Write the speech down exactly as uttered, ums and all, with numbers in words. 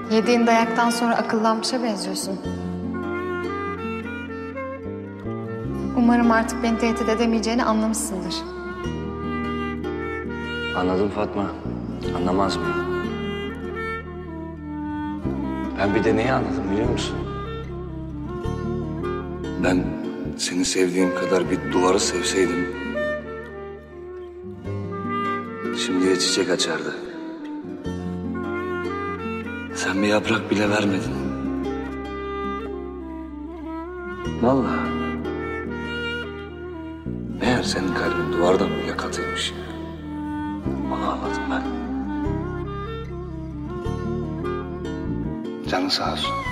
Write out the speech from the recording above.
Yediğin dayaktan sonra akıllanmışa benziyorsun. Umarım artık beni tehdit edemeyeceğini anlamışsındır. Anladım Fatma. Anlamaz mıyım? Ben bir de neyi anladım biliyor musun? Ben seni sevdiğim kadar bir duvarı sevseydim... şimdiye çiçek açardı. Sen bir yaprak bile vermedin. Vallahi. Meğer senin kalbin duvardan bile katıymış ya. Onu anladım ben. Canın sağ olsun.